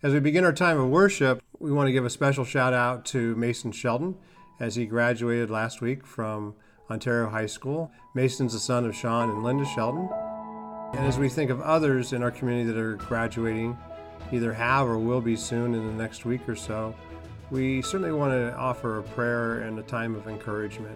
As we begin our time of worship, we want to give a special shout out to Mason Sheldon as he graduated last week from Ontario High School. Mason's the son of Sean and Linda Sheldon. And as we think of others in our community that are graduating, either have or will be soon in the next week or so, we certainly want to offer a prayer and a time of encouragement.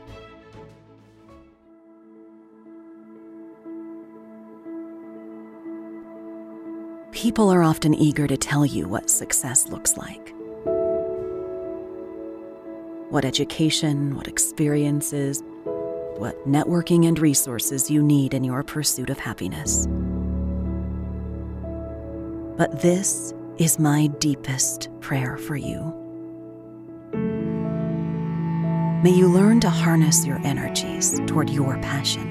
People are often eager to tell you what success looks like. What education, what experiences, what networking and resources you need in your pursuit of happiness. But this is my deepest prayer for you. May you learn to harness your energies toward your passion.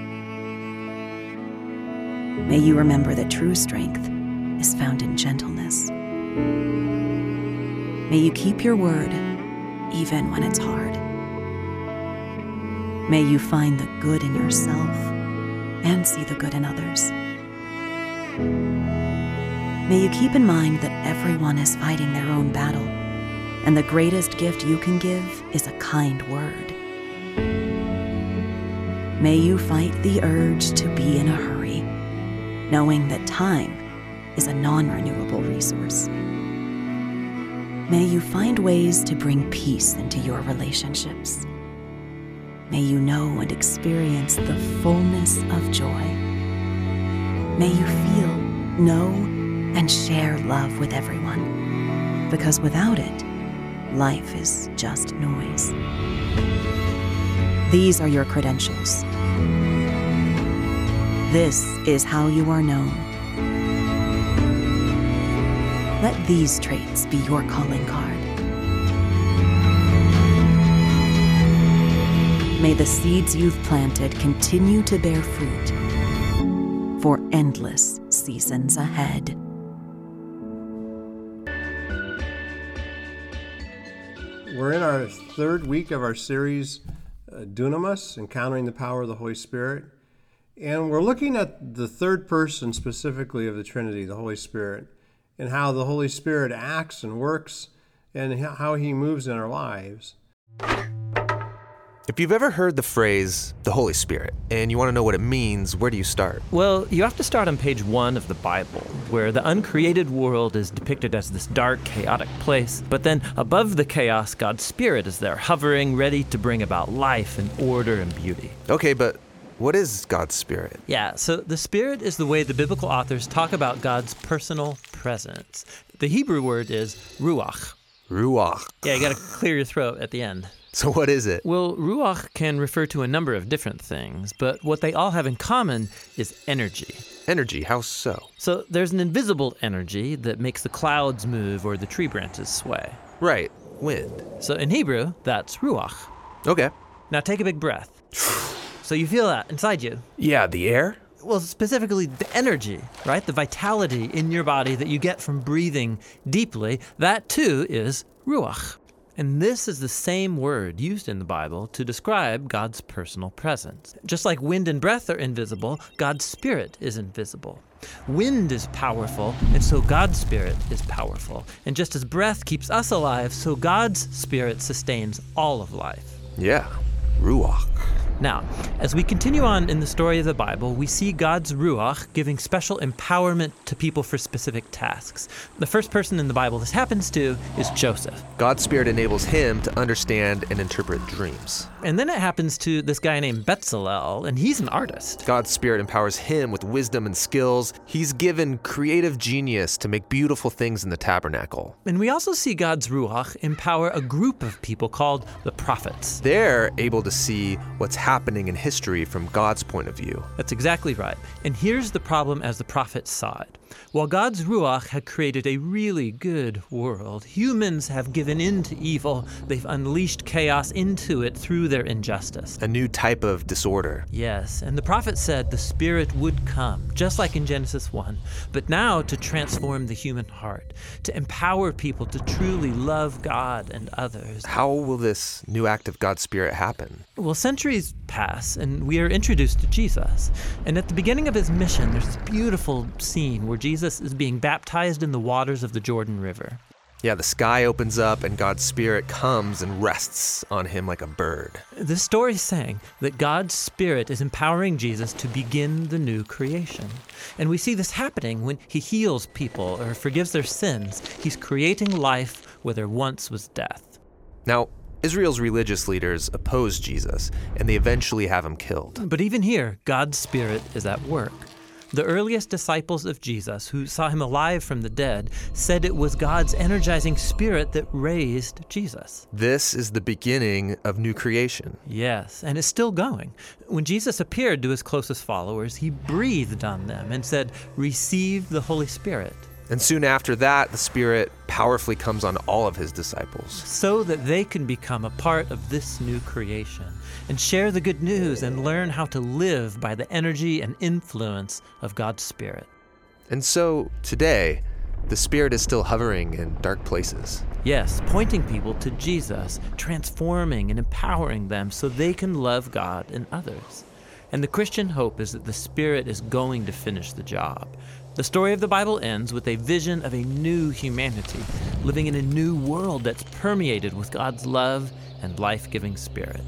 May you remember that true strength is found in gentleness. May you keep your word even when it's hard. May you find the good in yourself and see the good in others. May you keep in mind that everyone is fighting their own battle, and the greatest gift you can give is a kind word. May you fight the urge to be in a hurry, knowing that time is a non-renewable resource. May you find ways to bring peace into your relationships. May you know and experience the fullness of joy. May you feel, know, and share love with everyone, because without it, life is just noise. These are your credentials. This is how you are known. Let these traits be your calling card. May the seeds you've planted continue to bear fruit for endless seasons ahead. We're in our third week of our series, Dunamis, Encountering the Power of the Holy Spirit. And we're looking at the third person specifically of the Trinity, the Holy Spirit, and how the Holy Spirit acts and works and how he moves in our lives. If you've ever heard the phrase, the Holy Spirit, and you want to know what it means, where do you start? Well, you have to start on page 1 of the Bible, where the uncreated world is depicted as this dark, chaotic place. But then above the chaos, God's Spirit is there, hovering, ready to bring about life and order and beauty. Okay, but what is God's Spirit? Yeah, so the Spirit is the way the biblical authors talk about God's personal presence. The Hebrew word is ruach. Ruach. Yeah, you got to clear your throat at the end. So what is it? Well, ruach can refer to a number of different things, but what they all have in common is energy. Energy, how so? So there's an invisible energy that makes the clouds move or the tree branches sway. Right, wind. So in Hebrew, that's ruach. Okay. Now take a big breath. So you feel that inside you. Yeah, the air? Well, specifically the energy, right? The vitality in your body that you get from breathing deeply, that too is ruach. And this is the same word used in the Bible to describe God's personal presence. Just like wind and breath are invisible, God's Spirit is invisible. Wind is powerful, and so God's Spirit is powerful. And just as breath keeps us alive, so God's Spirit sustains all of life. Yeah, ruach. Now, as we continue on in the story of the Bible, we see God's Ruach giving special empowerment to people for specific tasks. The first person in the Bible this happens to is Joseph. God's Spirit enables him to understand and interpret dreams. And then it happens to this guy named Bezalel, and he's an artist. God's Spirit empowers him with wisdom and skills. He's given creative genius to make beautiful things in the tabernacle. And we also see God's Ruach empower a group of people called the prophets. They're able to see what's happening in history from God's point of view. That's exactly right. And here's the problem as the prophets saw it. While God's Ruach had created a really good world, humans have given in to evil. They've unleashed chaos into it through their injustice. A new type of disorder. Yes, and the prophet said the Spirit would come, just like in Genesis 1, but now to transform the human heart, to empower people to truly love God and others. How will this new act of God's Spirit happen? Well, centuries pass, and we are introduced to Jesus. And at the beginning of his mission, there's this beautiful scene where where Jesus is being baptized in the waters of the Jordan River. Yeah, the sky opens up and God's Spirit comes and rests on him like a bird. This story is saying that God's Spirit is empowering Jesus to begin the new creation. And we see this happening when he heals people or forgives their sins. He's creating life where there once was death. Now, Israel's religious leaders oppose Jesus, and they eventually have him killed. But even here, God's Spirit is at work. The earliest disciples of Jesus, who saw him alive from the dead, said it was God's energizing Spirit that raised Jesus. This is the beginning of new creation. Yes, and it's still going. When Jesus appeared to his closest followers, he breathed on them and said, "Receive the Holy Spirit." And soon after that, the Spirit powerfully comes on all of his disciples. So that they can become a part of this new creation and share the good news and learn how to live by the energy and influence of God's Spirit. And so, today, the Spirit is still hovering in dark places. Yes, pointing people to Jesus, transforming and empowering them so they can love God and others. And the Christian hope is that the Spirit is going to finish the job. The story of the Bible ends with a vision of a new humanity, living in a new world that's permeated with God's love and life-giving Spirit.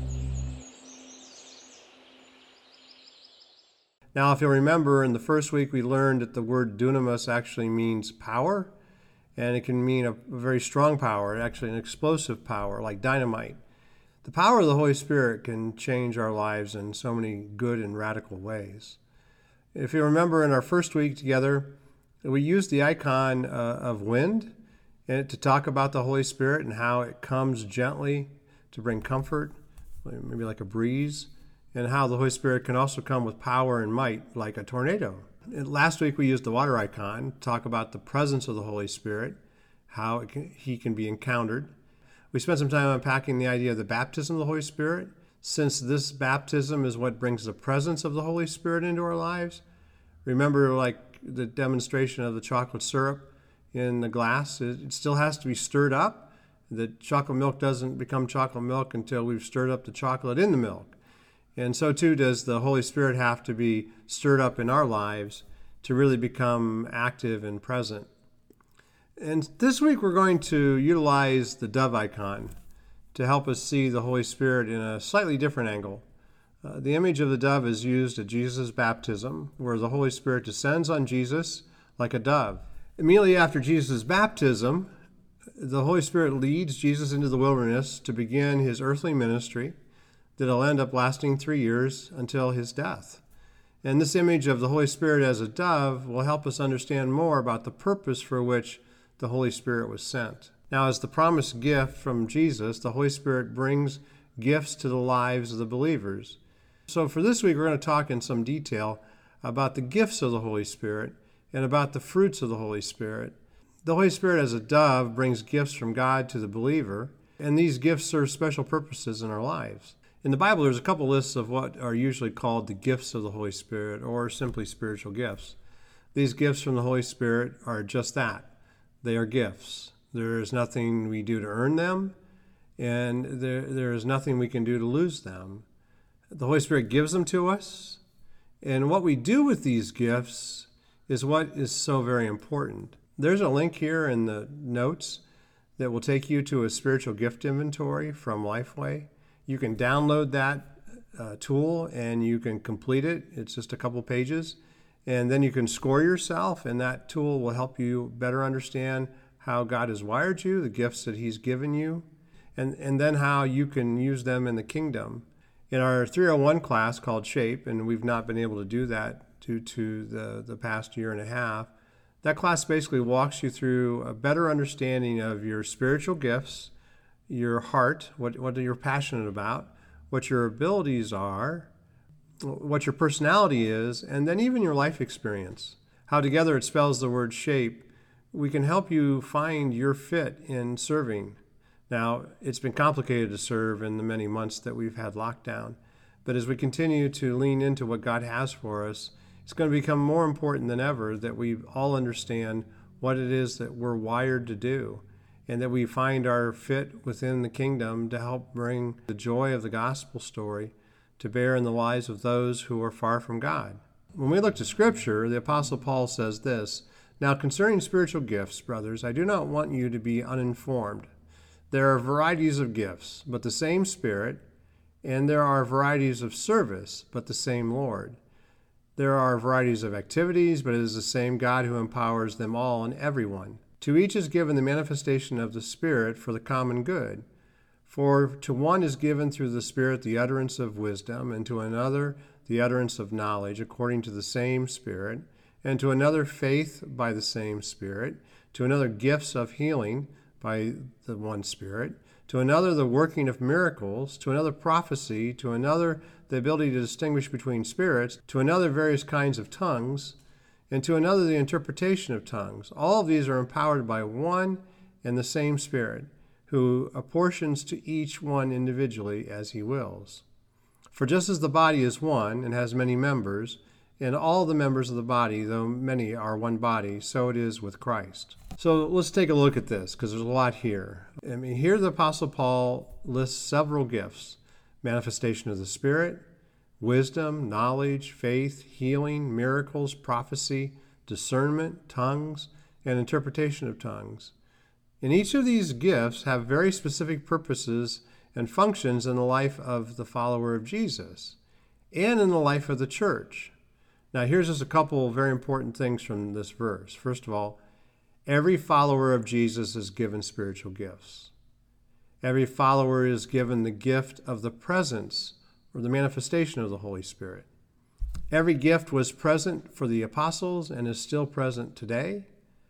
Now, if you'll remember, in the first week we learned that the word dunamis actually means power, and it can mean a very strong power, actually an explosive power, like dynamite. The power of the Holy Spirit can change our lives in so many good and radical ways. If you remember, in our first week together, we used the icon of wind to talk about the Holy Spirit and how it comes gently to bring comfort, maybe like a breeze, and how the Holy Spirit can also come with power and might like a tornado. And last week we used the water icon to talk about the presence of the Holy Spirit, how he can be encountered. We spent some time unpacking the idea of the baptism of the Holy Spirit. Since this baptism is what brings the presence of the Holy Spirit into our lives, remember, like the demonstration of the chocolate syrup in the glass, it still has to be stirred up. The chocolate milk doesn't become chocolate milk until we've stirred up the chocolate in the milk. And so too does the Holy Spirit have to be stirred up in our lives to really become active and present. And this week we're going to utilize the dove icon to help us see the Holy Spirit in a slightly different angle. The image of the dove is used at Jesus' baptism, where the Holy Spirit descends on Jesus like a dove. Immediately after Jesus' baptism, the Holy Spirit leads Jesus into the wilderness to begin his earthly ministry that'll end up lasting 3 years until his death. And this image of the Holy Spirit as a dove will help us understand more about the purpose for which the Holy Spirit was sent. Now, as the promised gift from Jesus, the Holy Spirit brings gifts to the lives of the believers. So for this week, we're going to talk in some detail about the gifts of the Holy Spirit and about the fruits of the Holy Spirit. The Holy Spirit as a dove brings gifts from God to the believer, and these gifts serve special purposes in our lives. In the Bible, there's a couple lists of what are usually called the gifts of the Holy Spirit, or simply spiritual gifts. These gifts from the Holy Spirit are just that. They are gifts. There is nothing we do to earn them, and there is nothing we can do to lose them. The Holy Spirit gives them to us, and what we do with these gifts is what is so very important. There's a link here in the notes that will take you to a spiritual gift inventory from Lifeway. You can download that tool and you can complete it. It's just a couple pages. And then you can score yourself, and that tool will help you better understand how God has wired you, the gifts that he's given you, and then how you can use them in the kingdom. In our 301 class called Shape, and we've not been able to do that due to the past year and a half, that class basically walks you through a better understanding of your spiritual gifts, your heart, what you're passionate about, what your abilities are, what your personality is, and then even your life experience. How together it spells the word shape. We can help you find your fit in serving. Now, it's been complicated to serve in the many months that we've had lockdown, but as we continue to lean into what God has for us, it's going to become more important than ever that we all understand what it is that we're wired to do, and that we find our fit within the kingdom to help bring the joy of the gospel story to bear in the lives of those who are far from God. When we look to Scripture, the Apostle Paul says this, Now concerning spiritual gifts, brothers, I do not want you to be uninformed. There are varieties of gifts, but the same Spirit, and there are varieties of service, but the same Lord. There are varieties of activities, but it is the same God who empowers them all and everyone. To each is given the manifestation of the Spirit for the common good. For to one is given through the Spirit the utterance of wisdom, and to another the utterance of knowledge according to the same Spirit, and to another faith by the same Spirit, to another gifts of healing by the one Spirit, to another the working of miracles, to another prophecy, to another the ability to distinguish between spirits, to another various kinds of tongues, and to another the interpretation of tongues. All of these are empowered by one and the same Spirit, who apportions to each one individually as he wills. For just as the body is one and has many members, and all the members of the body, though many, are one body, so it is with Christ. So let's take a look at this, because there's a lot here. Here the Apostle Paul lists several gifts: manifestation of the Spirit, wisdom, knowledge, faith, healing, miracles, prophecy, discernment, tongues, and interpretation of tongues. And each of these gifts have very specific purposes and functions in the life of the follower of Jesus and in the life of the church. Now, here's just a couple of very important things from this verse. First of all, every follower of Jesus is given spiritual gifts. Every follower is given the gift of the presence or the manifestation of the Holy Spirit. Every gift was present for the apostles and is still present today.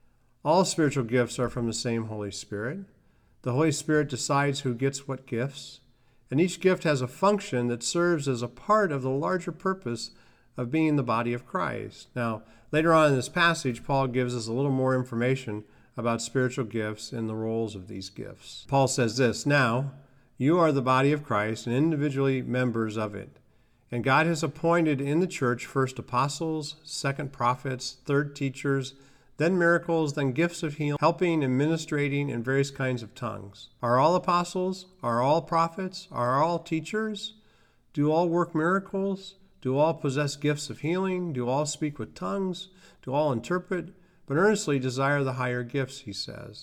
All spiritual gifts are from the same Holy Spirit. The Holy Spirit decides who gets what gifts, and each gift has a function that serves as a part of the larger purpose of being the body of Christ. Now, later on in this passage, Paul gives us a little more information about spiritual gifts and the roles of these gifts. Paul says this: "Now, you are the body of Christ and individually members of it. And God has appointed in the church first apostles, second prophets, third teachers, then miracles, then gifts of healing, helping and ministrating in various kinds of tongues. Are all apostles? Are all prophets? Are all teachers? Do all work miracles? Do all possess gifts of healing? Do all speak with tongues? Do all interpret? But earnestly desire the higher gifts," he says.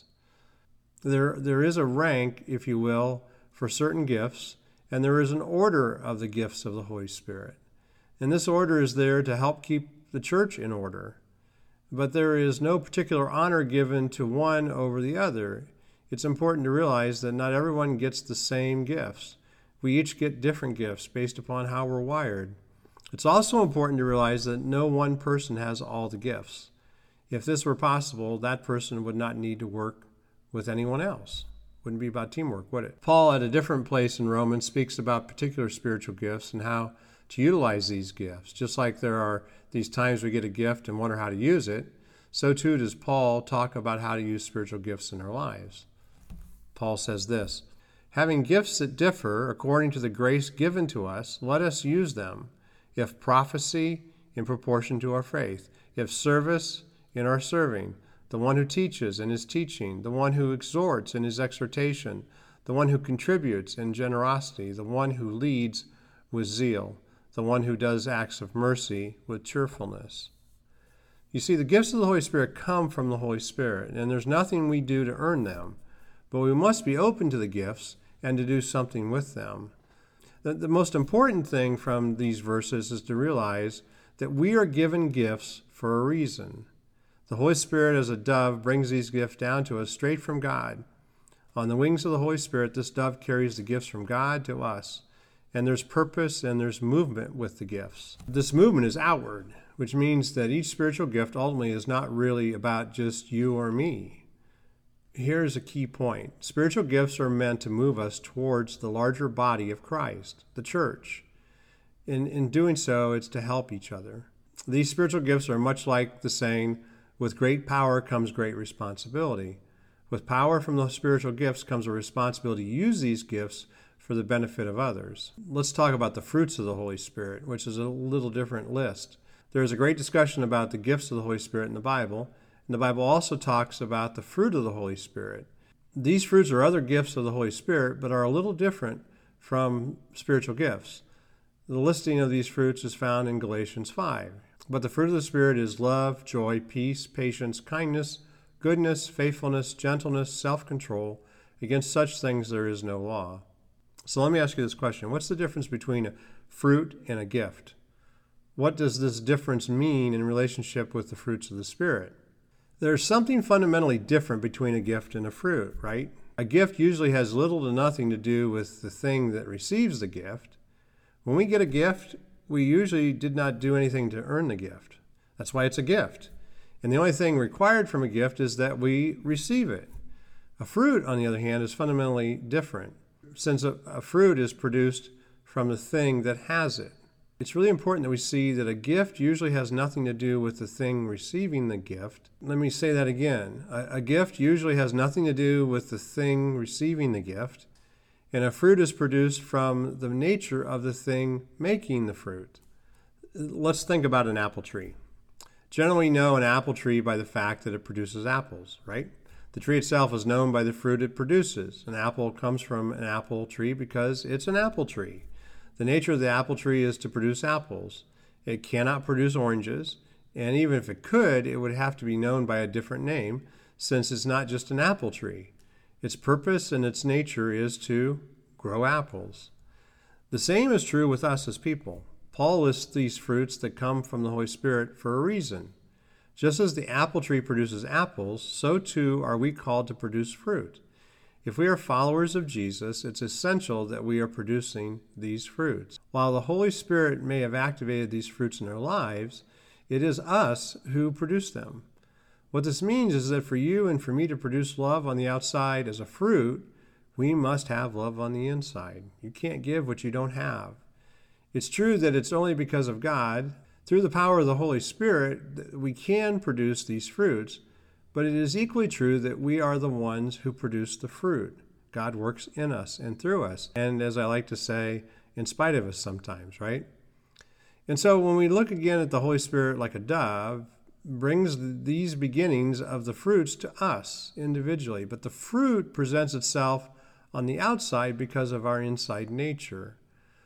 There is a rank, if you will, for certain gifts, and there is an order of the gifts of the Holy Spirit. And this order is there to help keep the church in order. But there is no particular honor given to one over the other. It's important to realize that not everyone gets the same gifts. We each get different gifts based upon how we're wired. It's also important to realize that no one person has all the gifts. If this were possible, that person would not need to work with anyone else. Wouldn't be about teamwork, would it? Paul, at a different place in Romans, speaks about particular spiritual gifts and how to utilize these gifts. Just like there are these times we get a gift and wonder how to use it, so too does Paul talk about how to use spiritual gifts in our lives. Paul says this: "Having gifts that differ according to the grace given to us, let us use them. If prophecy, in proportion to our faith. If service, in our serving. The one who teaches in his teaching. The one who exhorts in his exhortation. The one who contributes in generosity. The one who leads with zeal. The one who does acts of mercy with cheerfulness." You see, the gifts of the Holy Spirit come from the Holy Spirit, and there's nothing we do to earn them. But we must be open to the gifts and to do something with them. The most important thing from these verses is to realize that we are given gifts for a reason. The Holy Spirit, as a dove, brings these gifts down to us straight from God. On the wings of the Holy Spirit, this dove carries the gifts from God to us. And there's purpose and there's movement with the gifts. This movement is outward, which means that each spiritual gift ultimately is not really about just you or me. Here's a key point. Spiritual gifts are meant to move us towards the larger body of Christ, the church. In doing so, it's to help each other. These spiritual gifts are much like the saying, "With great power comes great responsibility." With power from the spiritual gifts comes a responsibility to use these gifts for the benefit of others. Let's talk about the fruits of the Holy Spirit, which is a little different list. There is a great discussion about the gifts of the Holy Spirit in the Bible, and the Bible also talks about the fruit of the Holy Spirit. These fruits are other gifts of the Holy Spirit, but are a little different from spiritual gifts. The listing of these fruits is found in Galatians 5. But the fruit of the Spirit is love, joy, peace, patience, kindness, goodness, faithfulness, gentleness, self-control. Against such things there is no law. So let me ask you this question. What's the difference between a fruit and a gift? What does this difference mean in relationship with the fruits of the Spirit? There's something fundamentally different between a gift and a fruit, right? A gift usually has little to nothing to do with the thing that receives the gift. When we get a gift, we usually did not do anything to earn the gift. That's why it's a gift. And the only thing required from a gift is that we receive it. A fruit, on the other hand, is fundamentally different, since a fruit is produced from the thing that has it. It's really important that we see that a gift usually has nothing to do with the thing receiving the gift. Let me say that again. A gift usually has nothing to do with the thing receiving the gift, and a fruit is produced from the nature of the thing making the fruit. Let's think about an apple tree. Generally, we know an apple tree by the fact that it produces apples, right? The tree itself is known by the fruit it produces. An apple comes from an apple tree because it's an apple tree. The nature of the apple tree is to produce apples. It cannot produce oranges, and even if it could, it would have to be known by a different name, since it's not just an apple tree. Its purpose and its nature is to grow apples. The same is true with us as people. Paul lists these fruits that come from the Holy Spirit for a reason. Just as the apple tree produces apples, so too are we called to produce fruit. If we are followers of Jesus, it's essential that we are producing these fruits. While the Holy Spirit may have activated these fruits in our lives, it is us who produce them. What this means is that for you and for me to produce love on the outside as a fruit, we must have love on the inside. You can't give what you don't have. It's true that it's only because of God, through the power of the Holy Spirit, that we can produce these fruits. But it is equally true that we are the ones who produce the fruit. God works in us and through us. And as I like to say, in spite of us sometimes, right? And so when we look again at the Holy Spirit like a dove, brings these beginnings of the fruits to us individually. But the fruit presents itself on the outside because of our inside nature.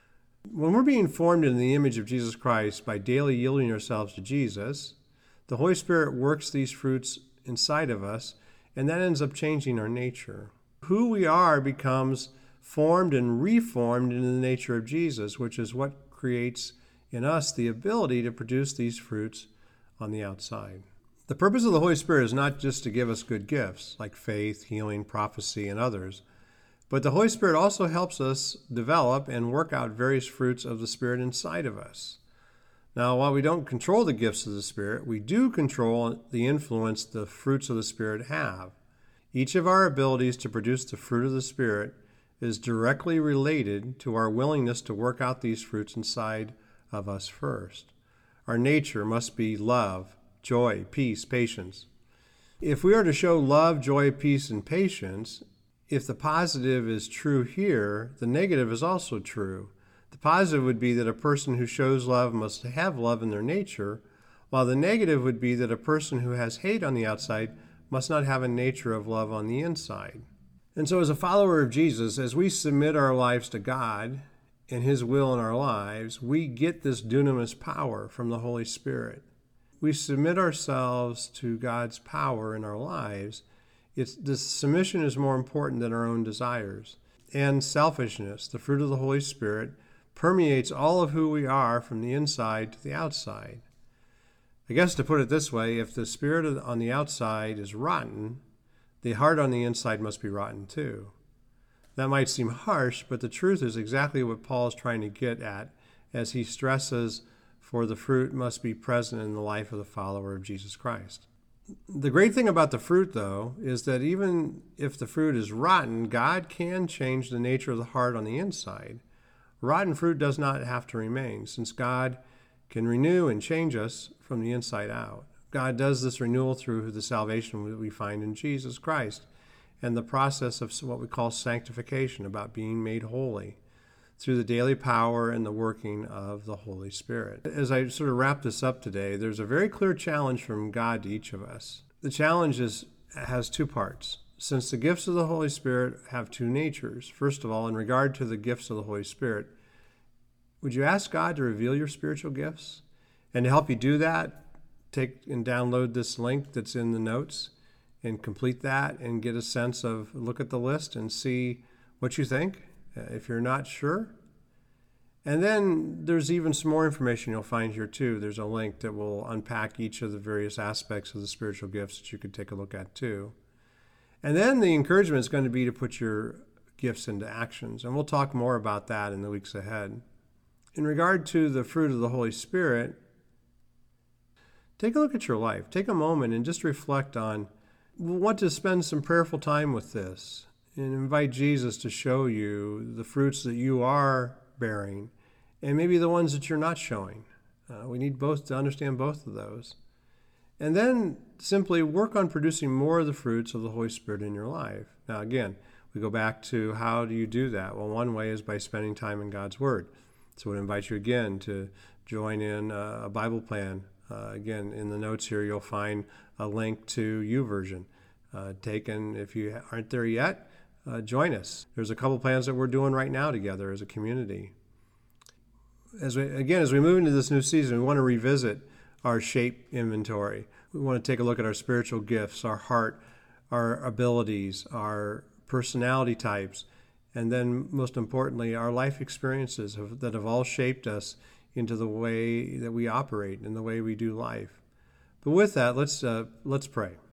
When we're being formed in the image of Jesus Christ by daily yielding ourselves to Jesus, the Holy Spirit works these fruits inside of us, and that ends up changing our nature. Who we are becomes formed and reformed into the nature of Jesus, which is what creates in us the ability to produce these fruits on the outside. The purpose of the Holy Spirit is not just to give us good gifts like faith, healing, prophecy, and others, but the Holy Spirit also helps us develop and work out various fruits of the Spirit inside of us. Now, while we don't control the gifts of the Spirit, we do control the influence the fruits of the Spirit have. Each of our abilities to produce the fruit of the Spirit is directly related to our willingness to work out these fruits inside of us first. Our nature must be love, joy, peace, patience. If we are to show love, joy, peace, and patience, if the positive is true here, the negative is also true. The positive would be that a person who shows love must have love in their nature, while the negative would be that a person who has hate on the outside must not have a nature of love on the inside. And so as a follower of Jesus, as we submit our lives to God and His will in our lives, we get this dunamis power from the Holy Spirit. We submit ourselves to God's power in our lives. This submission is more important than our own desires. And selfishness, the fruit of the Holy Spirit, permeates all of who we are from the inside to the outside. I guess to put it this way, if the spirit on the outside is rotten, the heart on the inside must be rotten too. That might seem harsh, but the truth is exactly what Paul is trying to get at as he stresses, for the fruit must be present in the life of the follower of Jesus Christ. The great thing about the fruit, though, is that even if the fruit is rotten, God can change the nature of the heart on the inside. Rotten fruit does not have to remain, since God can renew and change us from the inside out. God does this renewal through the salvation that we find in Jesus Christ and the process of what we call sanctification, about being made holy through the daily power and the working of the Holy Spirit. As I sort of wrap this up today, there's a very clear challenge from God to each of us. The challenge has two parts. Since the gifts of the Holy Spirit have two natures, first of all, in regard to the gifts of the Holy Spirit, would you ask God to reveal your spiritual gifts? And to help you do that, take and download this link that's in the notes and complete that and get a sense of, look at the list and see what you think, if you're not sure. And then there's even some more information you'll find here too. There's a link that will unpack each of the various aspects of the spiritual gifts that you could take a look at too. And then the encouragement is going to be to put your gifts into actions. And we'll talk more about that in the weeks ahead. In regard to the fruit of the Holy Spirit, take a look at your life. Take a moment and just reflect on, want to spend some prayerful time with this and invite Jesus to show you the fruits that you are bearing and maybe the ones that you're not showing. We need both to understand both of those. And then simply work on producing more of the fruits of the Holy Spirit in your life. Now, again, we go back to how do you do that? Well, one way is by spending time in God's Word. So I would invite you again to join in a Bible plan. Again, in the notes here, you'll find a link to YouVersion. If you aren't there yet, join us. There's a couple plans that we're doing right now together as a community. As we move into this new season, we want to revisit our shape inventory. We want to take a look at our spiritual gifts, our heart, our abilities, our personality types, and then most importantly, our life experiences that have all shaped us into the way that we operate and the way we do life. But with that, let's pray.